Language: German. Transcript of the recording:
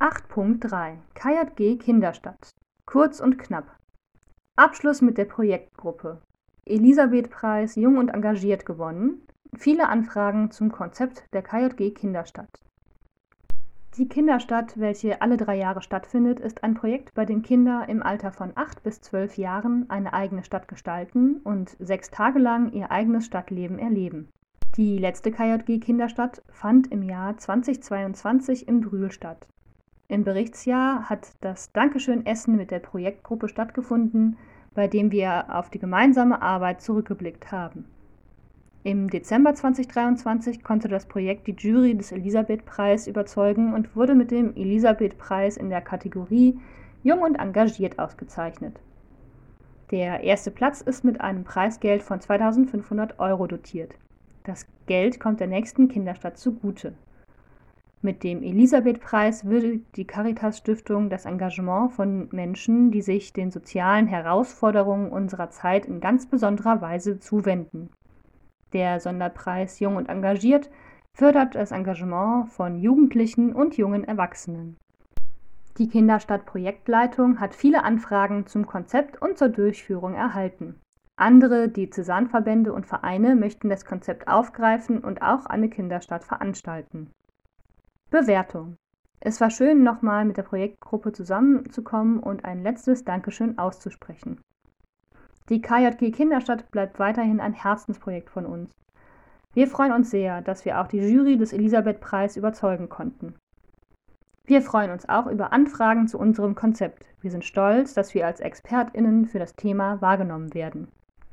8.3 KJG Kinderstadt. Kurz und knapp. Abschluss mit der Projektgruppe. Elisabeth-Preis Jung und Engagiert gewonnen. Viele Anfragen zum Konzept der KJG Kinderstadt. Die Kinderstadt, welche alle 3 Jahre stattfindet, ist ein Projekt, bei dem Kinder im Alter von 8 bis 12 Jahren eine eigene Stadt gestalten und 6 Tage lang ihr eigenes Stadtleben erleben. Die letzte KJG Kinderstadt fand im Jahr 2022 in Brühl statt. Im Berichtsjahr hat das Dankeschön-Essen mit der Projektgruppe stattgefunden, bei dem wir auf die gemeinsame Arbeit zurückgeblickt haben. Im Dezember 2023 konnte das Projekt die Jury des Elisabeth-Preis überzeugen und wurde mit dem Elisabeth-Preis in der Kategorie Jung und Engagiert ausgezeichnet. Der erste Platz ist mit einem Preisgeld von 2.500 € dotiert. Das Geld kommt der nächsten Kinderstadt zugute. Mit dem Elisabeth-Preis würdigt die Caritas-Stiftung das Engagement von Menschen, die sich den sozialen Herausforderungen unserer Zeit in ganz besonderer Weise zuwenden. Der Sonderpreis Jung und Engagiert fördert das Engagement von Jugendlichen und jungen Erwachsenen. Die Kinderstadt-Projektleitung hat viele Anfragen zum Konzept und zur Durchführung erhalten. Andere Diözesanverbände und Vereine möchten das Konzept aufgreifen und auch eine Kinderstadt veranstalten. Bewertung. Es war schön, nochmal mit der Projektgruppe zusammenzukommen und ein letztes Dankeschön auszusprechen. Die KJG Kinderstadt bleibt weiterhin ein Herzensprojekt von uns. Wir freuen uns sehr, dass wir auch die Jury des Elisabeth-Preis überzeugen konnten. Wir freuen uns auch über Anfragen zu unserem Konzept. Wir sind stolz, dass wir als ExpertInnen für das Thema wahrgenommen werden.